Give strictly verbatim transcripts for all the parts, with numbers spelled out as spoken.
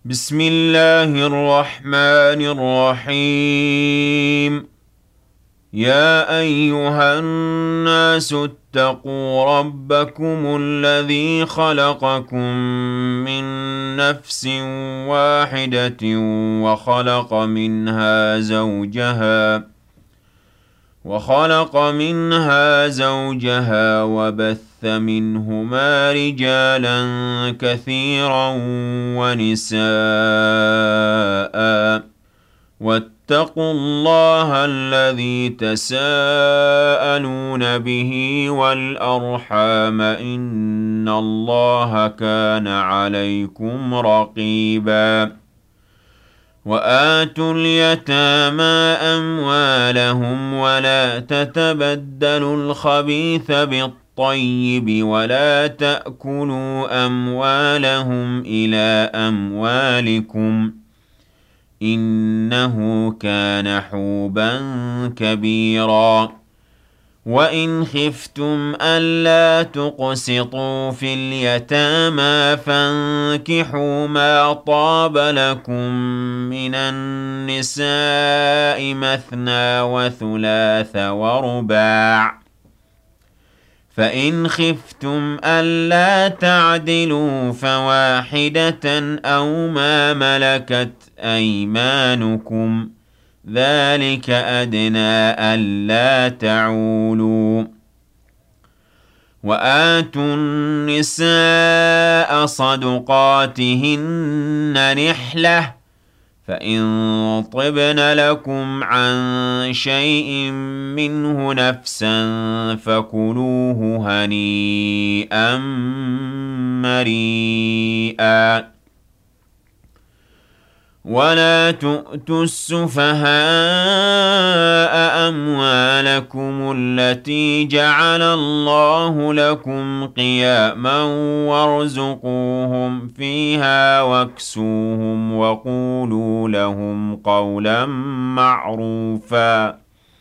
بسم الله الرحمن الرحيم. يا أيها الناس اتقوا ربكم الذي خلقكم من نفس واحدة وخلق منها زوجها وخلق منها زوجها وبث منهما رجالا كثيرا ونساء، واتقوا الله الذي تساءلون به والأرحام إن الله كان عليكم رقيبا. وآتوا اليتامى أموالهم ولا تتبدلوا الخبيث بالطيب ولا تأكلوا أموالهم إلى أموالكم إنه كان حوبا كبيرا. وإن خفتم ألا تقسطوا في اليتامى فانكحوا ما طاب لكم من النساء مثنى وثلاث ورباع، فإن خفتم ألا تعدلوا فواحدة أو ما ملكت أيمانكم ذلك أدنى ألا تعولوا. وآتوا النساء صدقاتهن نحلة، فإن طبن لكم عن شيء منه نفسا فكلوه هنيئا مريئا. ولا تؤتوا السفهاء أموالكم التي جعل الله لكم قياما وارزقوهم فيها واكسوهم وقولوا لهم قولا معروفا.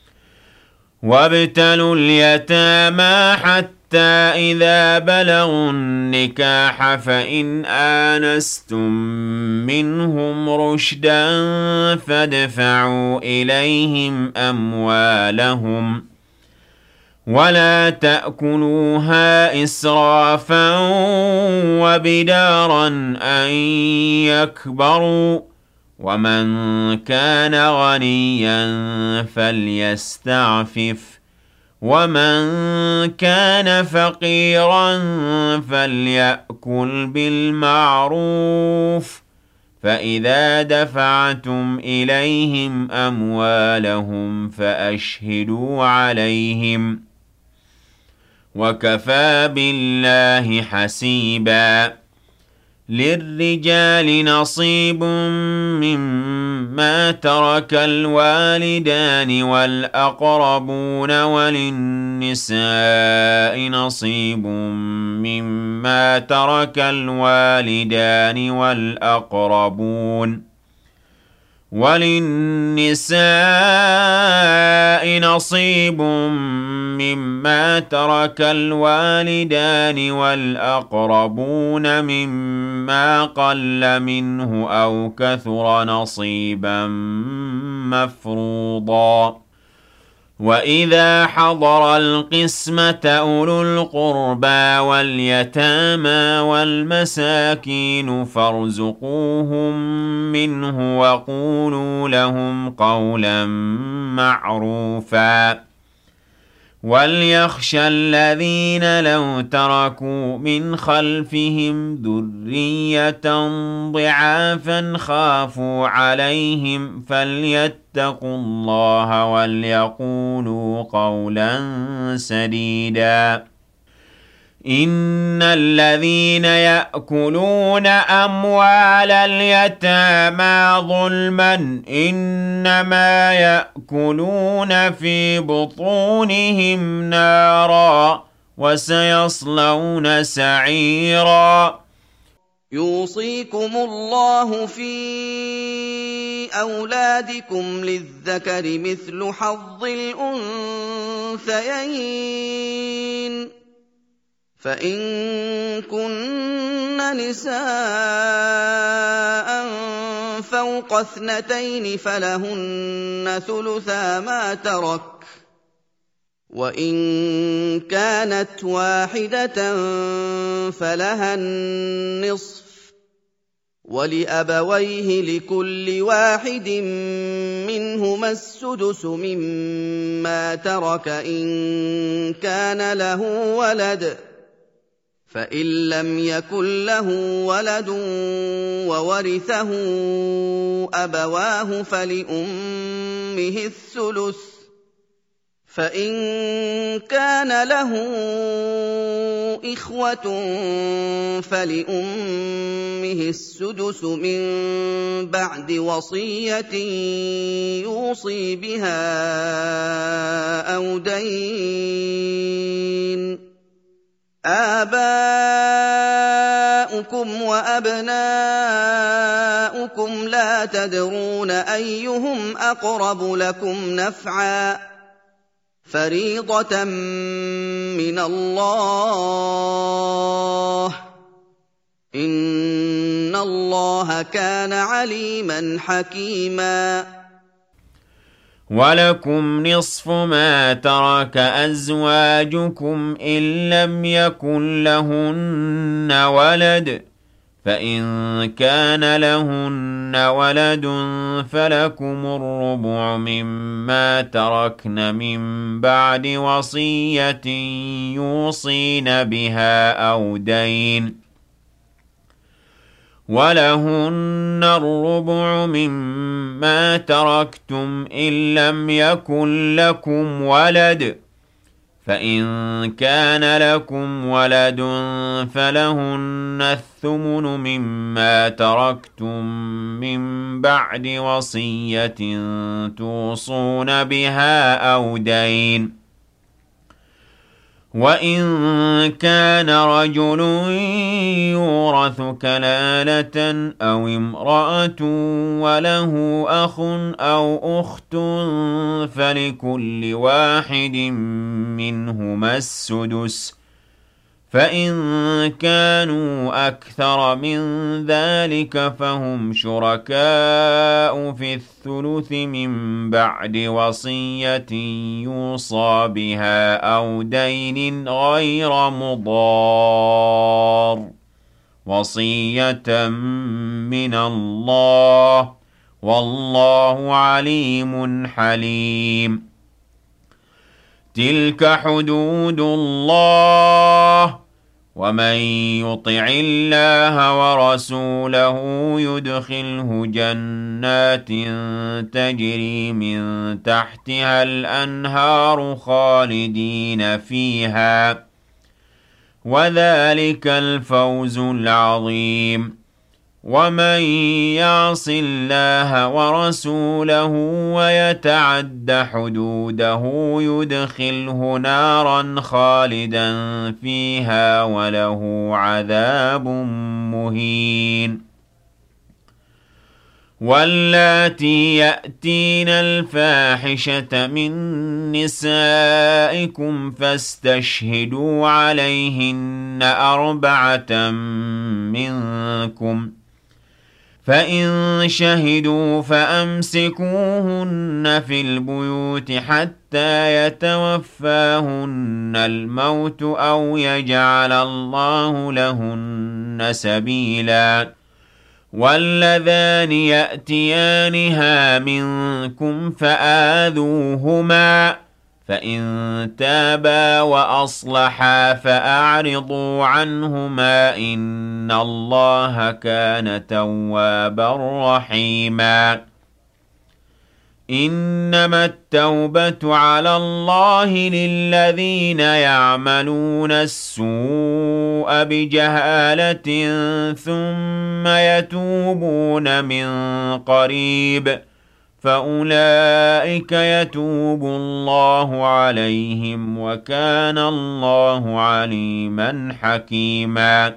وابتلوا اليتامى حتى إذا بلغوا النكاح فإن آنستم منهم رشدا فادفعوا إليهم أموالهم ولا تأكلوها إسرافا وبدارا أن يكبروا، ومن كان غنيا فليستعفف ومن كان فقيرا فليأكل بالمعروف. فإذا دفعتم إليهم أموالهم فأشهدوا عليهم، وكفى بالله حسيبا. للرجال نصيب مما ترك الوالدان والأقربون وللنساء نصيب مما ترك الوالدان والأقربون وللنساء نصيب مما ترك الوالدان والأقربون مما قل منه أو كثر نصيبا مفروضا. وإذا حضر القسمة أولو القربى واليتامى والمساكين فارزقوهم منه وقولوا لهم قولا معروفا. وليخشى الذين لو تركوا من خلفهم ذرية ضعافا خافوا عليهم فليتقوا الله وليقولوا قولا سديدا. إن الذين يأكلون أموال اليتامى ظلما إنما يأكلون في بطونهم نارا وسيصلون سعيرا. يوصيكم الله في أولادكم للذكر مثل حظ الأنثيين، فإن كن نساء فوق اثنتين فلهن ثلثا ما ترك، وإن كانت واحدة فلها النصف، ولأبويه لكل واحد منهما السدس مما ترك إن كان له ولد، فإن لم يكن له ولد وورثه أبواه فلأمه الثلث، فإن كان له إخوة فلأمه السدس من بعد وصية يوصي بها أو دين. آباؤكم وأبناؤكم لا تدرون أيهم أقرب لكم نفعا، فريضة من الله، إن الله كان عليما حكيما. ولكم نصف ما ترك أزواجكم إن لم يكن لهن ولد، فإن كان لهن ولد فلكم الربع مما تركن من بعد وصية يوصين بها أو دين، ولهن الربع مما تركتم إن لم يكن لكم ولد، فإن كان لكم ولد فلهن الثمن مما تركتم من بعد وصية توصون بها أو دين. وإن كان رجل يورث كلالة أو امرأة وله أخ أو أخت فلكل واحد منهما السدس، فإن كانوا أكثر من ذلك فهم شركاء في الثلث من بعد وصية يوصى بها أو دين غير مضار، وصية من الله، والله عليم حليم. تلك حدود الله، ومن يطع الله ورسوله يدخله جنات تجري من تحتها الأنهار خالدين فيها، وذلك الفوز العظيم. ومن يعص الله ورسوله ويتعد حدوده يدخله نارا خالدا فيها وله عذاب مهين. واللاتي يأتين الفاحشة من نسائكم فاستشهدوا عليهن أربعة منكم، فإن شهدوا فأمسكوهن في البيوت حتى يتوفاهن الموت أو يجعل الله لهن سبيلا. واللذان يأتيانها منكم فآذوهما، فإن تابا وأصلحا فأعرضوا عنهما إن الله كان توابا رحيما. إنما التوبة على الله للذين يعملون السوء بجهالة ثم يتوبون من قريب فأولئك يتوب الله عليهم وكان الله عليما حكيما.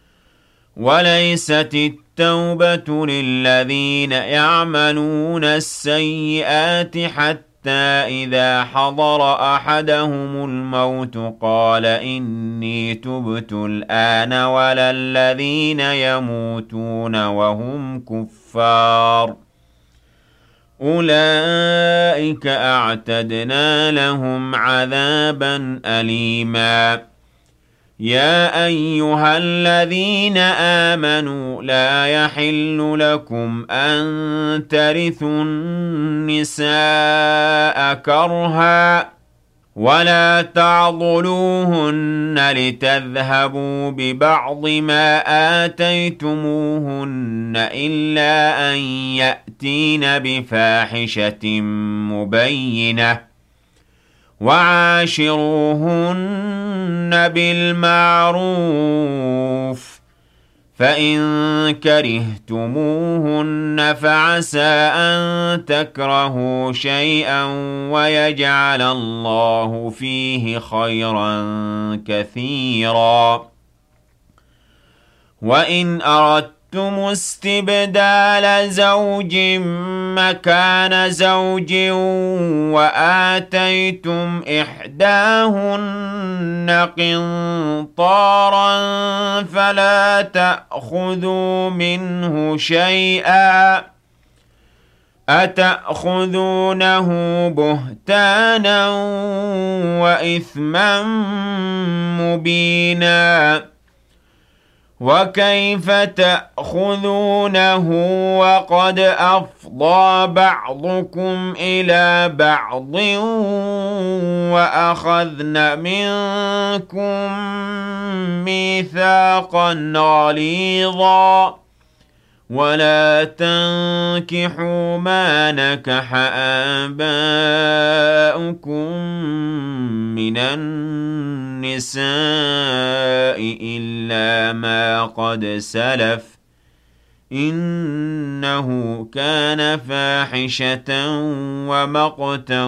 وليست التوبة للذين يعملون السيئات حتى إذا حضر أحدهم الموت قال إني تبت الآن ولا الذين يموتون وهم كفار أولئك أعتدنا لهم عذابا أليما يا أيها الذين آمنوا لا يحل لكم أن ترثوا النساء كرها ولا تعضلوهن لتذهبوا ببعض ما آتيتموهن إلا أن يأتين بفاحشة مبينة وعاشروهن بالمعروف فإن كرهتموهن فعسى أن تكرهوا شيئا ويجعل الله فيه خيرا كثيرا وإن أردتم استبدال زوج مكان زوج وآتيتم إحداهن قنطارا فلا تأخذوا منه شيئا أتأخذونه بهتانا وإثما مبينا وكيف تأخذونه وقد أفضى بعضكم إلى بعض وأخذن منكم ميثاقا غليظا ولا تنكحوا ما نكح آباؤكم من النساء إلا ما قد سلف إنه كان فاحشة ومقتا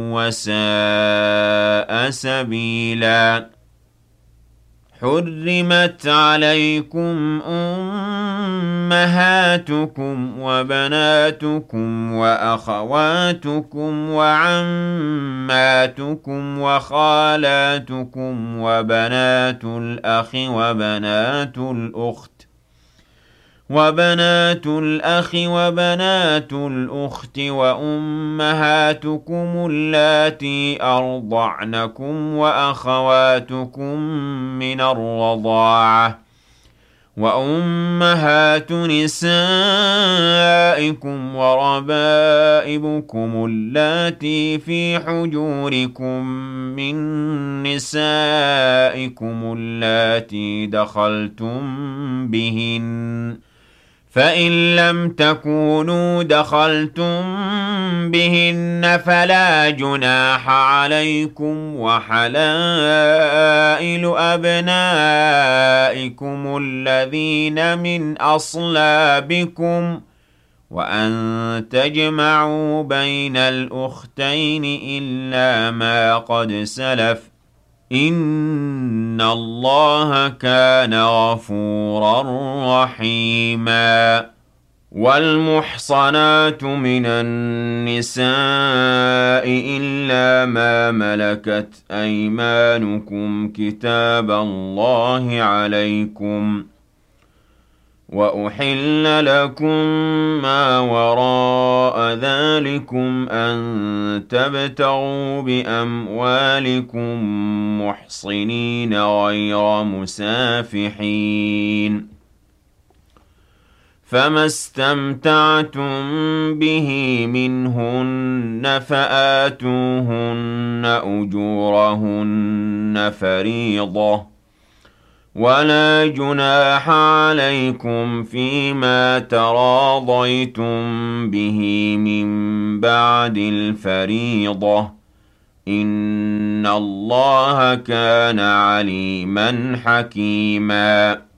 وساء سبيلا حرمت عليكم أمهاتكم وبناتكم وأخواتكم وعماتكم وخالاتكم وبنات الأخ وبنات الأخت وبنات الأخ وبنات الأخت وأمهاتكم اللاتي أرضعنكم وأخواتكم من الرضاعة وأمهات نسائكم وربائبكم اللاتي في حجوركم من نسائكم اللاتي دخلتم بهن فإن لم تكونوا دخلتم بهن فلا جناح عليكم وحلائل أبنائكم الذين من أصلابكم وأن تجمعوا بين الأختين إلا ما قد سلف إن الله كان غفورا رحيما والمحصنات من النساء إلا ما ملكت أيمانكم كتاب الله عليكم وأحل لكم ما وراء ذلكم أن تبتغوا بأموالكم محصنين غير مسافحين فما استمتعتم به منهن فآتوهن أجورهن فريضة ولا جناح عليكم فيما تراضيتم به من بعد الفريضة إن الله كان عليما حكيما